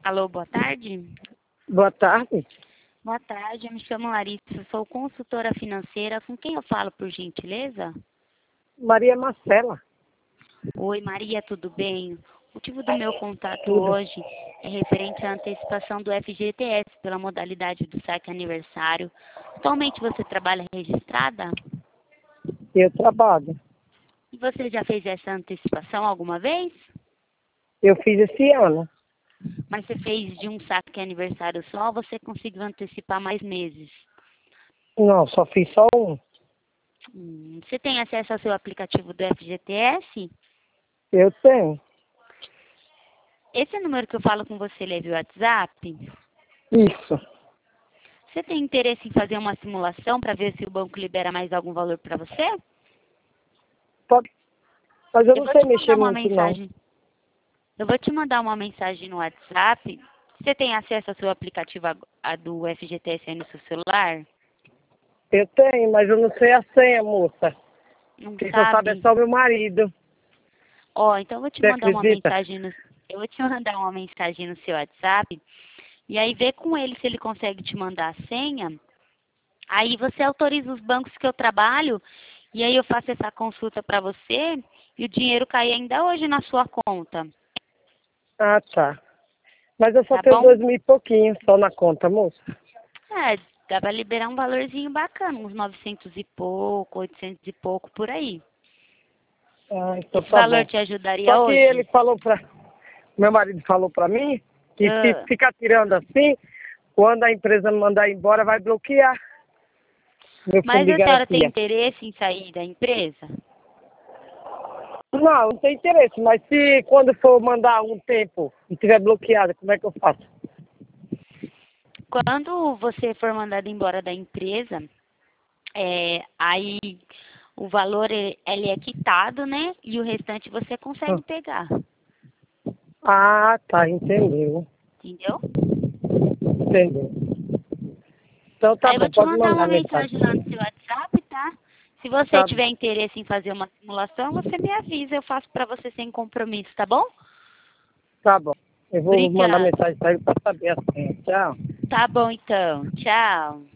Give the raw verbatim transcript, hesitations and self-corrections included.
Alô, boa tarde. Boa tarde. Boa tarde, eu me chamo Larissa, sou consultora financeira. Com quem eu falo, por gentileza? Maria Marcela. Oi, Maria, tudo bem? O motivo do meu contato Tudo. hoje é referente à antecipação do F G T S pela modalidade do saque aniversário. Atualmente você trabalha registrada? Eu trabalho. E você já fez essa antecipação alguma vez? Eu fiz esse ano. Mas você fez de um saque aniversário só ou você conseguiu antecipar mais meses? Não, só fiz só um. Hum, Você tem acesso ao seu aplicativo do F G T S? Eu tenho. Esse número que eu falo com você, ele é via WhatsApp? Isso. Você tem interesse em fazer uma simulação para ver se o banco libera mais algum valor para você? Pode. Mas eu Eu não vou sei te mandar mexer uma muito, não. mensagem. Eu vou te mandar uma mensagem no WhatsApp. Você tem acesso ao seu aplicativo a, a do F G T S aí no seu celular? Eu tenho, mas eu não sei a senha, moça. Não Quem só sabe é sabe? só meu marido. Ó, então eu vou te Você mandar uma acredita? mensagem no, eu vou te mandar uma mensagem no seu WhatsApp e aí vê com ele se ele consegue te mandar a senha. Aí você autoriza os bancos que eu trabalho e aí eu faço essa consulta para você e o dinheiro cai ainda hoje na sua conta, Ah, tá. Mas eu só tá tenho bom? dois mil e pouquinho só na conta, moça. É, dá para liberar um valorzinho bacana, uns novecentos e pouco, oitocentos e pouco por aí. Ah, então Esse tá valor bom. te ajudaria Só que ele hoje? falou pra... Meu marido falou pra mim que se Ah, ficar tirando assim, quando a empresa me mandar embora, vai bloquear meu fundo mas de a senhora tem garantia. interesse em sair da empresa? Não, não tem interesse, mas se quando for mandar um tempo e tiver bloqueado, como é que eu faço? Quando você for mandado embora da empresa, é, aí o valor ele ele é quitado, né? E o restante você consegue pegar, Ah, tá, entendeu. entendeu? Entendeu. Então tá Aí eu bom, vou te pode mandar mandar uma mensagem. mensagem lá no seu WhatsApp, tá? Se você Tá, tiver interesse em fazer uma simulação, você me avisa, eu faço para você sem compromisso, tá bom? tá bom. Eu vou mandar Obrigada. mensagem para ele para saber a senha. Tchau. Tá bom então. Tchau.